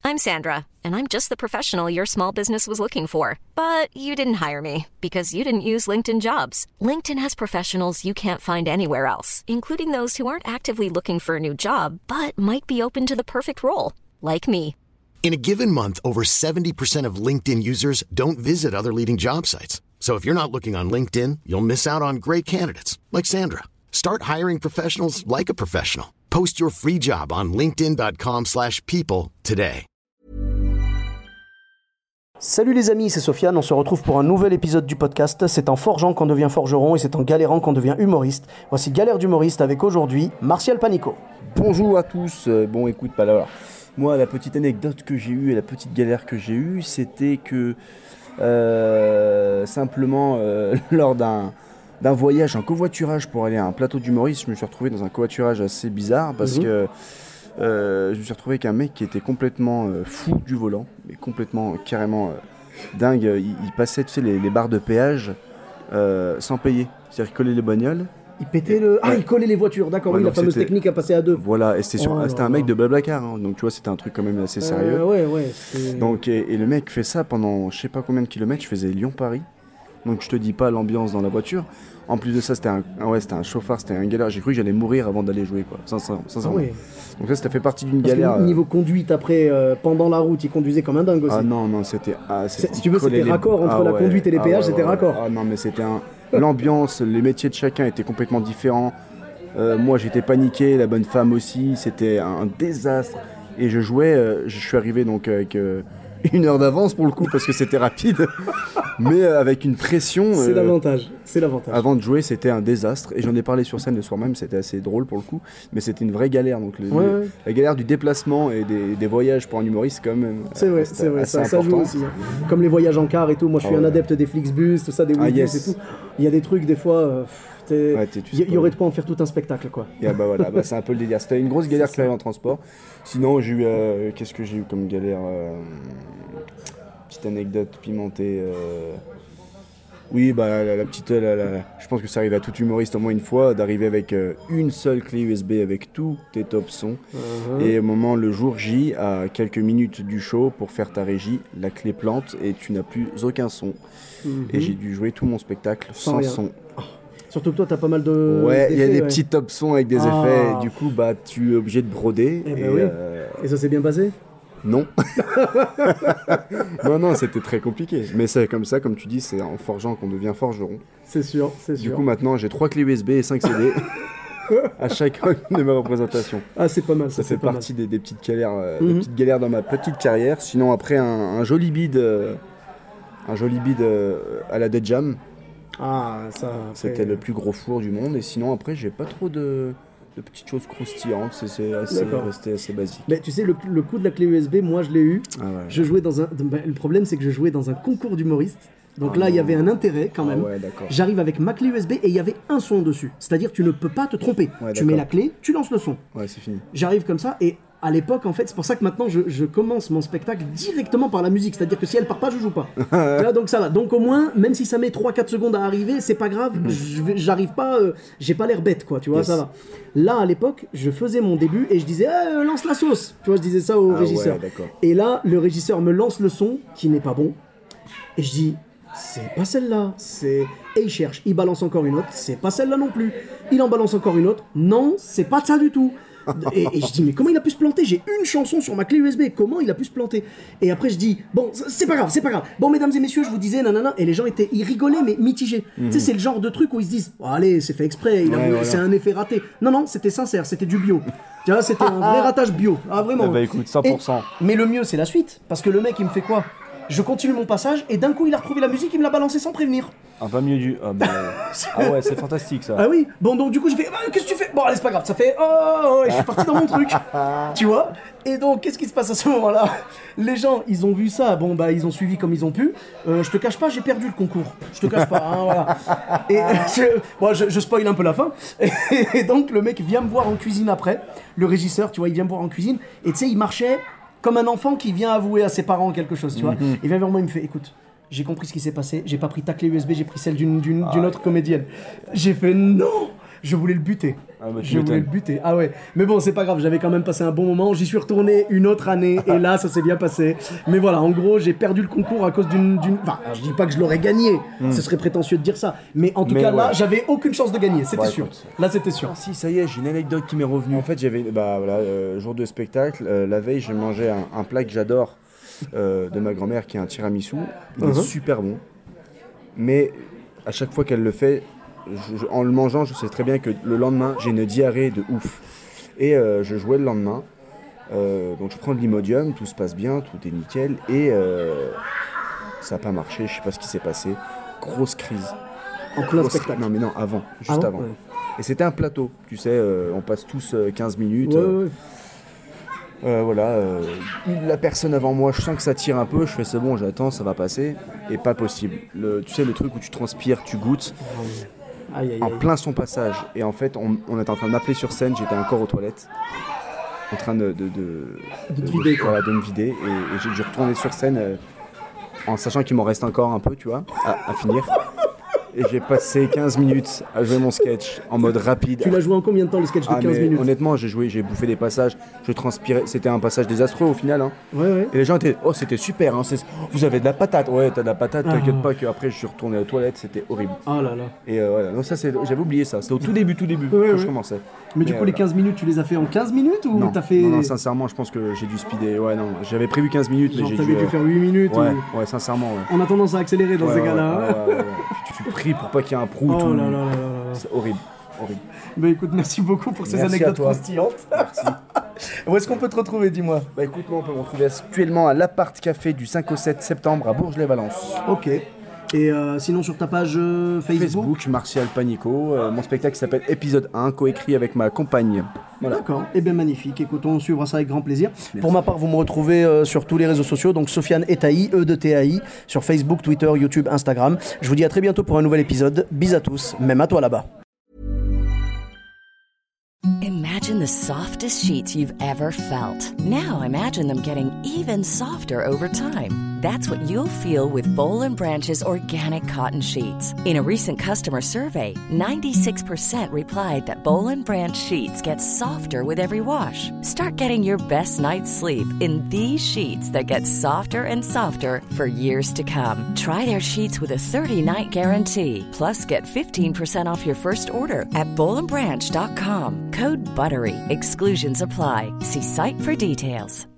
I'm Sandra, and I'm just the professional your small business was looking for. But you didn't hire me because you didn't use LinkedIn Jobs. LinkedIn has professionals you can't find anywhere else, including those who aren't actively looking for a new job, but might be open to the perfect role, like me. In a given month, over 70% of LinkedIn users don't visit other leading job sites. So if you're not looking on LinkedIn, you'll miss out on great candidates like Sandra. Start hiring professionals like a professional. Post your free job on linkedin.com/people today. Salut les amis, c'est Sofiane, on se retrouve pour un nouvel épisode du podcast. C'est en forgeant qu'on devient forgeron et c'est en galérant qu'on devient humoriste. Voici Galère d'humoriste avec aujourd'hui Martial Panico. Bonjour à tous, bon écoute, pas là. Moi la petite anecdote que j'ai eue et la petite galère que j'ai eue, c'était que simplement lors d'un voyage en covoiturage pour aller à un plateau d'humoriste, je me suis retrouvé dans un covoiturage assez bizarre parce que je me suis retrouvé avec un mec qui était complètement fou du volant, mais complètement, carrément dingue. Il passait, tu sais, les barres de péage sans payer, c'est-à-dire qu'il collait les bagnoles. Il pétait le... Ah, il collait les voitures, d'accord, ouais, oui, la fameuse technique à passer à deux. Voilà, et c'était un mec de Blablacar, hein, donc tu vois, c'était un truc quand même assez sérieux. Ouais. Donc, et le mec fait ça pendant je sais pas combien de kilomètres, je faisais Lyon-Paris. Donc je te dis pas l'ambiance dans la voiture. En plus de ça, c'était un chauffard, c'était un galère. J'ai cru que j'allais mourir avant d'aller jouer, quoi. Sincèrement. Ah ouais. Donc ça fait partie d'une Parce galère. Que niveau conduite, après, pendant la route, il conduisait comme un dingue aussi. Ah non, c'était... si tu veux, c'était raccord entre la conduite et les péages, c'était raccord. Ah non, mais c'était l'ambiance, les métiers de chacun étaient complètement différents. Moi, j'étais paniqué, la bonne femme aussi. C'était un désastre. Et je jouais, je suis arrivé donc avec... 1 heure d'avance pour le coup parce que c'était rapide, mais avec une pression. C'est l'avantage. Avant de jouer, c'était un désastre et j'en ai parlé sur scène le soir même. C'était assez drôle pour le coup, mais c'était une vraie galère. Donc la galère du déplacement et des voyages pour un humoriste, quand même. C'est vrai. Ça joue aussi. Hein. Comme les voyages en car et tout. Moi, je suis un adepte des Flixbus, tout ça, des Webus et tout. Il y a des trucs des fois. Il y aurait de quoi en faire tout un spectacle, quoi. Voilà, c'est un peu le délire. C'était une grosse galère que en transport. Sinon, j'ai eu qu'est-ce que j'ai eu comme galère petite anecdote pimentée. Oui, la petite. Je pense que ça arrive à tout humoriste au moins une fois d'arriver avec une seule clé USB avec tous tes top sons. Et au moment, le jour J, à quelques minutes du show, pour faire ta régie, la clé plante et tu n'as plus aucun son. Et j'ai dû jouer tout mon spectacle sans son. Surtout que toi, t'as pas mal de. Ouais, il y a des petits top sons avec des effets. Et du coup, tu es obligé de broder. Et ça s'est bien passé ? Non. non, c'était très compliqué. Mais c'est comme ça, comme tu dis, c'est en forgeant qu'on devient forgeron. C'est sûr. Du coup, maintenant, j'ai 3 clés USB et 5 CD à chacune de mes représentations. Ah, c'est pas mal. Ça fait partie des petites galères, des petites galères dans ma petite carrière. Sinon, après, un joli bide, à la Dead Jam. Ah, ça. C'était le plus gros four du monde. Et sinon, après, j'ai pas trop de petites choses croustillantes. C'est resté assez basique. Mais tu sais, le coup de la clé USB, moi, je l'ai eu. Ah ouais. Je jouais dans le problème, c'est que je jouais dans un concours d'humoriste. Donc là, il y avait un intérêt quand même. Ouais, d'accord. J'arrive avec ma clé USB et il y avait un son dessus. C'est-à-dire, tu ne peux pas te tromper. Ouais, tu mets la clé, tu lances le son. Ouais, c'est fini. J'arrive comme ça et à l'époque, en fait, c'est pour ça que maintenant je commence mon spectacle directement par la musique. C'est-à-dire que si elle part pas, je joue pas. Là, donc ça va. Donc au moins, même si ça met 3-4 secondes à arriver, c'est pas grave. J'arrive pas, j'ai pas l'air bête, quoi. Tu vois, ça va. Là, à l'époque, je faisais mon début et je disais lance la sauce. Tu vois, je disais ça au régisseur. Ouais, et là, le régisseur me lance le son qui n'est pas bon. Et je dis c'est pas celle-là. Et il cherche. Il balance encore une autre. C'est pas celle-là non plus. Il en balance encore une autre. Non, c'est pas ça du tout. Et je dis mais comment il a pu se planter ? J'ai une chanson sur ma clé USB, comment il a pu se planter ? Et après je dis bon c'est pas grave. Bon mesdames et messieurs, je vous disais nanana, et les gens ils rigolaient mais mitigés. Tu sais, c'est le genre de truc où ils se disent oh, allez, c'est fait exprès, c'est un effet raté. Non, c'était sincère, c'était du bio. Tu vois, c'était un vrai ratage bio. Ah vraiment. Bah écoute, 100%. Mais le mieux c'est la suite, parce que le mec il me fait quoi ? Je continue mon passage et d'un coup il a retrouvé la musique, il me l'a balancé sans prévenir. Ah, pas mieux du. Ah ouais, c'est fantastique ça. Ah oui, bon donc du coup je fais qu'est-ce que tu fais ? Bon allez, c'est pas grave, ça fait oh, et je suis parti dans mon truc. Tu vois ? Et donc qu'est-ce qui se passe à ce moment-là ? Les gens, ils ont vu ça, bon bah ils ont suivi comme ils ont pu. Je te cache pas, j'ai perdu le concours. Je te cache pas, hein, voilà. Et je spoil un peu la fin. Et donc le mec vient me voir en cuisine après, le régisseur, tu vois, il vient me voir en cuisine et tu sais, il marchait comme un enfant qui vient avouer à ses parents quelque chose, tu vois. Il vient vers moi, il me fait écoute, j'ai compris ce qui s'est passé, j'ai pas pris ta clé USB, j'ai pris celle d'une autre comédienne. J'ai fait non. Je voulais le buter. Ah bah, tu Je voulais le m'étonnes. buter. Ah ouais. Mais bon, c'est pas grave, j'avais quand même passé un bon moment. J'y suis retourné une autre année et là, ça s'est bien passé. Mais voilà, en gros, j'ai perdu le concours à cause d'une. Enfin, je dis pas que je l'aurais gagné. Ce serait prétentieux de dire ça. Mais en tout Mais cas, là, ouais. j'avais aucune chance de gagner. C'était Ouais, sûr. écoute. Là, c'était sûr. Ah si, ça y est, j'ai une anecdote qui m'est revenue. En fait, j'avais, jour de spectacle, la veille, j'ai mangé un plat que j'adore de ma grand-mère qui est un tiramisu. Il est super bon. Mais à chaque fois qu'elle le fait, en le mangeant, je sais très bien que le lendemain, j'ai une diarrhée de ouf. Et je jouais le lendemain. Donc je prends de l'Imodium, tout se passe bien, tout est nickel. Et ça n'a pas marché, je sais pas ce qui s'est passé. Grosse crise. En plein spectacle. Non, mais non, avant, juste avant. Ouais. Et c'était un plateau, tu sais, on passe tous 15 minutes. Ouais. La personne avant moi, je sens que ça tire un peu, je fais c'est bon, j'attends, ça va passer. Et pas possible. Tu sais, le truc où tu transpires, tu goûtes, Aïe, aïe, en aïe. plein son passage. Et en fait, on était en train de m'appeler sur scène, j'étais encore aux toilettes, en train de te vider, quoi. voilà, de me vider. Et j'ai dû retourner sur scène en sachant qu'il m'en reste encore un peu, tu vois, à finir. Et j'ai passé 15 minutes à jouer mon sketch en mode rapide. Tu l'as joué en combien de temps le sketch de 15 mais minutes? honnêtement, j'ai bouffé des passages, je transpirais, c'était un passage désastreux au final. Hein. Ouais. Et les gens étaient, oh c'était super, hein, vous avez de la patate. Ouais, t'as de la patate, Ah. t'inquiète pas qu'après je suis retourné aux toilettes, c'était horrible. Oh là là. Et voilà, non, ça j'avais oublié ça, c'était au tout début Ouais, quand je ouais. commençais. Mais du coup, les 15 minutes, tu les as fait en 15 minutes ou non, t'as fait. non, sincèrement, je pense que j'ai dû speeder. Ouais, non, j'avais prévu 15 minutes, mais Genre, j'ai t'avais dû faire 8 minutes Ouais, sincèrement, ouais. On a tendance à accélérer dans ces cas-là. Ouais. Tu pries pour pas qu'il y ait un prout Oh ou... là là là là là. C'est horrible. Bah écoute, merci beaucoup pour ces Merci à anecdotes toi. croustillantes. Merci. Où est-ce qu'on peut te retrouver, dis-moi? Bah écoute, moi on peut me retrouver actuellement à l'Appart Café du 5 au 7 septembre à Bourges-les-Valence. Ok. Et sinon sur ta page Facebook, Martial Panico. Mon spectacle s'appelle Épisode 1, coécrit avec ma compagne. Voilà. D'accord, et bien magnifique. Écoute, on suivra ça avec grand plaisir. Pour ma part, vous me retrouvez sur tous les réseaux sociaux, donc Sofiane Etaï, E de TAI, sur Facebook, Twitter, YouTube, Instagram. Je vous dis à très bientôt pour un nouvel épisode. Bis à tous, même à toi là-bas. Imagine the softest sheets you've ever felt. Now imagine them getting even softer over time. That's what you'll feel with Boll & Branch's organic cotton sheets. In a recent customer survey, 96% replied that Boll & Branch sheets get softer with every wash. Start getting your best night's sleep in these sheets that get softer and softer for years to come. Try their sheets with a 30-night guarantee. Plus, get 15% off your first order at bollandbranch.com. Code BUTTERY. Exclusions apply. See site for details.